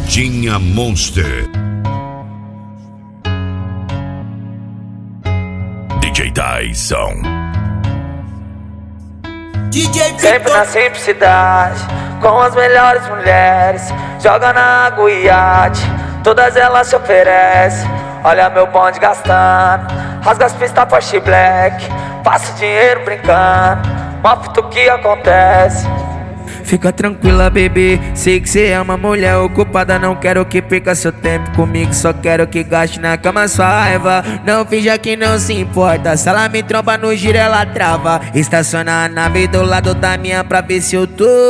Pegadinha Monster. DJ Tyson. Sempre na simplicidade, com as melhores mulheres, joga na água e iate, todas elas se oferecem. Olha meu bonde gastando, rasga as pistas Porsche Black, passa dinheiro brincando, mostra o que acontece. Fica tranquila, bebê, sei que cê é uma mulher ocupada. Não quero que perca seu tempo comigo, só quero que gaste na cama sua raiva. Não finja que não se importa, se ela me tromba no giro ela trava. Estaciona a nave do lado da minha pra ver se eu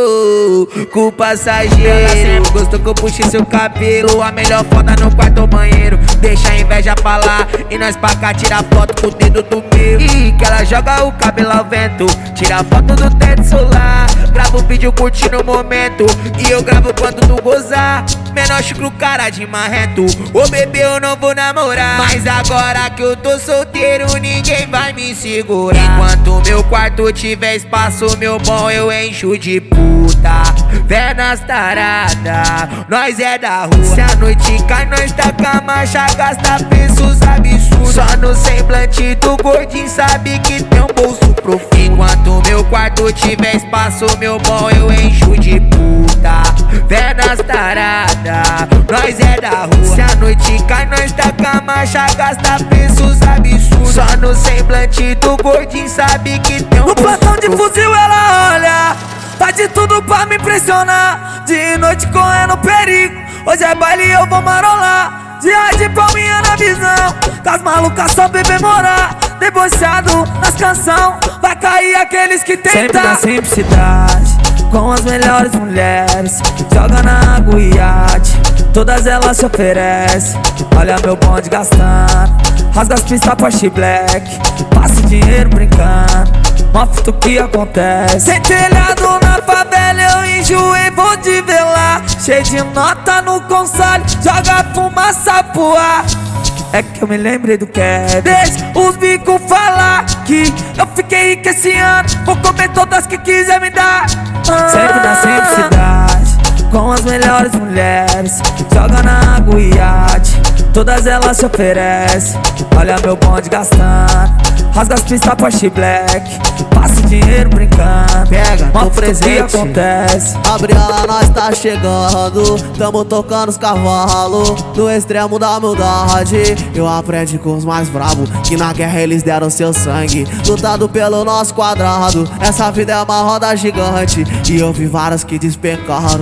tô com o passageiro. Ela sempre gostou que eu puxe seu cabelo, a melhor foda no quarto ou banheiro. Deixa a inveja pra lá e nós pra cá tira foto com o dedo do meu. E que ela joga o cabelo ao vento, tira foto do teto solar, grava o vídeo curtindo o momento, e eu gravo quando tu gozar. Menor chucro, cara de marrento. Ô bebê, eu não vou namorar, mas agora que eu tô solteiro ninguém vai me segurar. Enquanto meu quarto tiver espaço, meu bom, eu encho de puta. Pernas tarada, nós é da rua. Se a noite cai, nós tá com a marcha, gasta preços absurdos. Só no semblante do gordinho sabe que tem um bolso profundo. Enquanto meu quarto tiver espaço, meu bom, eu encho de puta. Pernas tarada, nós é da rua. Se a noite cai, nós tá com a marcha, gasta preços absurdos. Só no semblante do gordinho sabe que tem um bolso profundo. No plantão de fuzil ela olha, tá de tudo pra me impressionar. De noite correndo perigo, hoje é baile e eu vou marolar. Dia de palminha na visão, com as malucas só beber morar. Debochado nas canção, vai cair aqueles que tentam. Sempre na simplicidade, com as melhores mulheres, joga na água e iate, todas elas se oferecem. Olha meu bonde gastando, rasga as pistas Porsche Black, passa dinheiro brincando, mostra o que acontece. Sem telhado na favela eu enjoei, vou te ver lá. Cheio de nota no console, joga fumaça pro ar. É que eu me lembrei do que é. Deixa os bicos falar que eu fiquei rico esse ano, vou comer todas que quiser me dar. Sempre na simplicidade, com as melhores mulheres, joga na água e iate, todas elas se oferecem. Olha meu bonde gastando, rasga as pistas Porsche Black, passa dinheiro brincando, pega o presente que acontece. Gabriela, nós tá chegando, tamo tocando os cavalos, no extremo da humildade. Eu aprendi com os mais bravos, que na guerra eles deram seu sangue, lutado pelo nosso quadrado. Essa vida é uma roda gigante, e eu vi várias que despencaram.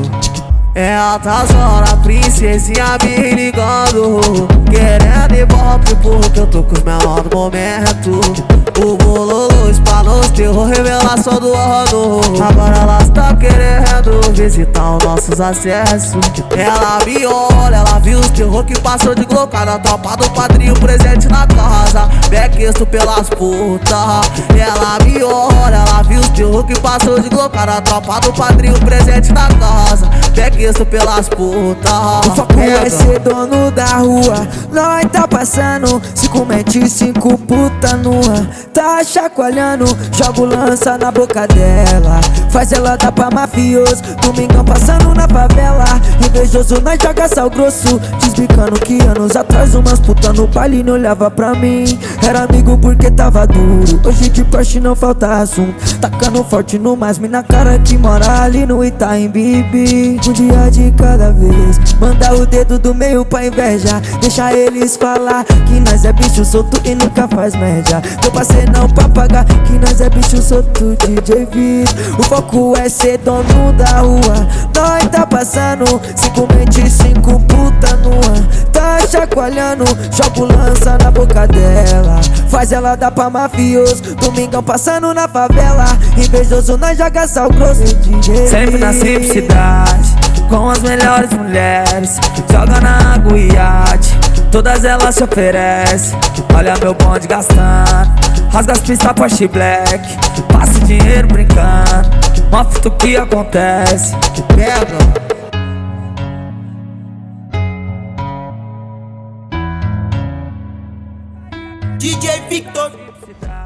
É altas horas, princesinha me ligando, querendo ibope porque eu tô com os menores do momento. O bololô espanou, terror, revelação do ano. Agora elas tão querendo visitar os nossos acessos. Ela me olha, ela viu os terror que passou de glocada, tropa do padrinho presente na casa, bequisto pelas putas. Ela me olha, ela viu os terror que passou de glocada, tropa do padrinho presente na casa, bequisto pelas putas. O foco é ser dono da rua, nós tá passando 5 mente e 5 puta nua. Tá chacoalhando, jogo lança na boca dela, faz ela dar pra mafioso. Domingão passando na favela, invejoso nós joga sal grosso, desbicando que anos atrás umas puta no baile não olhava pra mim. Era amigo porque tava duro, hoje de Porsche não falta assunto, tacando forte no mais mina cara que mora ali no Itaim Bibi. Um dia de cada vez, manda o dedo do meio pra inveja, deixa eles falar que nós é bicho solto e nunca faz média. Tô passei não pra pagar, que nós é bicho solto, DJ Vitor. O foco é ser dono da rua, nós tá passando 5 mente e 5 puta nua. Tá chacoalhando, jogo lança na boca dela, faz ela dar pra mafioso. Domingão passando na favela, invejoso nós joga sal grosso, DJ. Sempre na simplicidade, com as melhores mulheres, joga na água e iate, todas elas se oferecem. Olha meu bonde gastando, rasga as pistas Porsche Black, passa dinheiro brincando, mostra o que acontece. Pega. DJ Victor.